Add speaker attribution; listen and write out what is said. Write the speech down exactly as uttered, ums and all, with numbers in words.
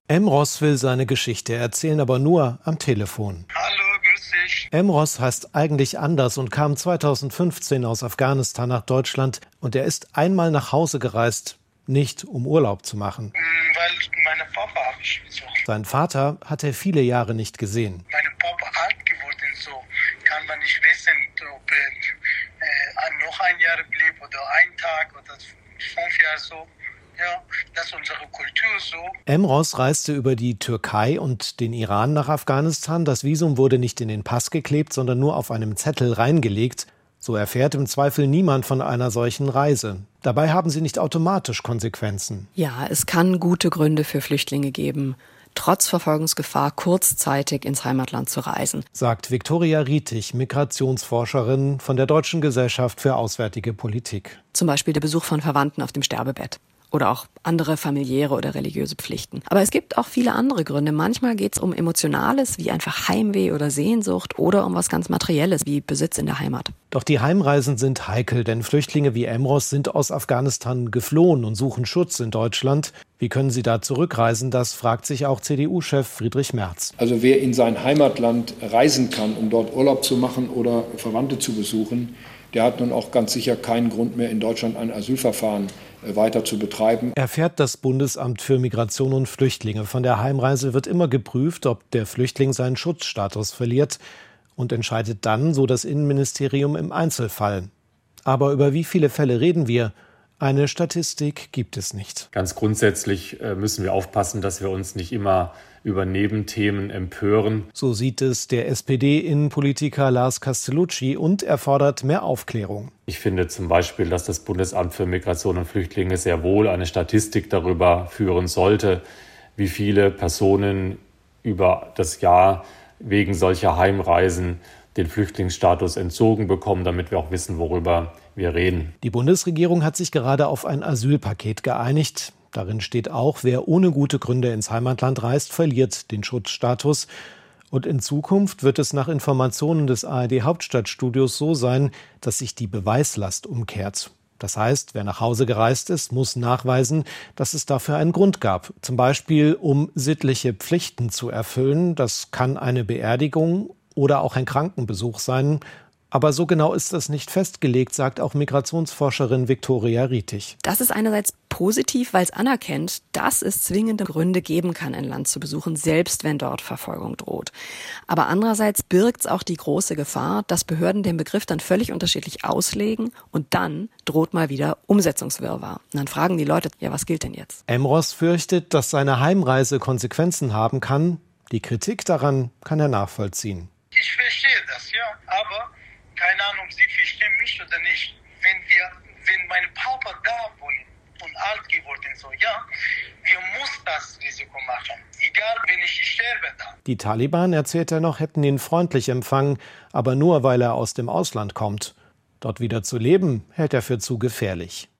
Speaker 1: Emroz will seine Geschichte erzählen, aber nur am Telefon.
Speaker 2: Hallo, grüß dich.
Speaker 1: Emroz heißt eigentlich anders und kam zweitausendfünfzehn aus Afghanistan nach Deutschland. Und er ist einmal nach Hause gereist, nicht um Urlaub zu machen.
Speaker 2: Weil meine Papa habe ich besucht.
Speaker 1: Seinen Vater hat er viele Jahre nicht gesehen.
Speaker 2: Meine Papa alt geworden, so kann man nicht wissen, ob er äh, noch ein Jahr blieb oder ein Tag oder fünf Jahre so. Ja, das ist unsere Kultur so.
Speaker 1: Emroz reiste über die Türkei und den Iran nach Afghanistan. Das Visum wurde nicht in den Pass geklebt, sondern nur auf einem Zettel reingelegt. So erfährt im Zweifel niemand von einer solchen Reise. Dabei haben sie nicht automatisch Konsequenzen.
Speaker 3: Ja, es kann gute Gründe für Flüchtlinge geben, trotz Verfolgungsgefahr kurzzeitig ins Heimatland zu reisen,
Speaker 1: sagt Viktoria Rietig, Migrationsforscherin von der Deutschen Gesellschaft für Auswärtige Politik.
Speaker 3: Zum Beispiel der Besuch von Verwandten auf dem Sterbebett. Oder auch andere familiäre oder religiöse Pflichten. Aber es gibt auch viele andere Gründe. Manchmal geht es um Emotionales, wie einfach Heimweh oder Sehnsucht, oder um was ganz Materielles, wie Besitz in der Heimat.
Speaker 1: Doch die Heimreisen sind heikel, denn Flüchtlinge wie Emroz sind aus Afghanistan geflohen und suchen Schutz in Deutschland. Wie können sie da zurückreisen? Das fragt sich auch C D U-Chef Friedrich Merz.
Speaker 4: Also wer in sein Heimatland reisen kann, um dort Urlaub zu machen oder Verwandte zu besuchen, der hat nun auch ganz sicher keinen Grund mehr, in Deutschland ein Asylverfahren weiter zu betreiben.
Speaker 1: Erfährt das Bundesamt für Migration und Flüchtlinge. Von der Heimreise wird immer geprüft, ob der Flüchtling seinen Schutzstatus verliert und entscheidet dann, so das Innenministerium, im Einzelfall. Aber über wie viele Fälle reden wir? Eine Statistik gibt es nicht.
Speaker 5: Ganz grundsätzlich müssen wir aufpassen, dass wir uns nicht immer über Nebenthemen empören.
Speaker 1: So sieht es der S P D-Innenpolitiker Lars Castellucci und er fordert mehr Aufklärung.
Speaker 5: Ich finde zum Beispiel, dass das Bundesamt für Migration und Flüchtlinge sehr wohl eine Statistik darüber führen sollte, wie viele Personen über das Jahr wegen solcher Heimreisen den Flüchtlingsstatus entzogen bekommen, damit wir auch wissen, worüber wir reden.
Speaker 1: Die Bundesregierung hat sich gerade auf ein Asylpaket geeinigt. Darin steht auch, wer ohne gute Gründe ins Heimatland reist, verliert den Schutzstatus. Und in Zukunft wird es nach Informationen des A R D-Hauptstadtstudios so sein, dass sich die Beweislast umkehrt. Das heißt, wer nach Hause gereist ist, muss nachweisen, dass es dafür einen Grund gab. Zum Beispiel, um sittliche Pflichten zu erfüllen. Das kann eine Beerdigung oder auch ein Krankenbesuch sein. Aber so genau ist das nicht festgelegt, sagt auch Migrationsforscherin Viktoria Rietig.
Speaker 3: Das ist einerseits positiv, weil es anerkennt, dass es zwingende Gründe geben kann, ein Land zu besuchen, selbst wenn dort Verfolgung droht. Aber andererseits birgt es auch die große Gefahr, dass Behörden den Begriff dann völlig unterschiedlich auslegen und dann droht mal wieder Umsetzungswirrwarr. Und dann fragen die Leute, ja, was gilt denn jetzt?
Speaker 1: Emroz fürchtet, dass seine Heimreise Konsequenzen haben kann. Die Kritik daran kann er nachvollziehen.
Speaker 2: Ich verstehe das, ja, aber keine Ahnung, Sie verstehen mich oder nicht. Wenn wir, wenn meine Papa da wohnen und alt geworden so, ja, wir müssen das Risiko machen. Egal, wenn ich sterbe da.
Speaker 1: Die Taliban, erzählt er noch, hätten ihn freundlich empfangen, aber nur, weil er aus dem Ausland kommt. Dort wieder zu leben, hält er für zu gefährlich.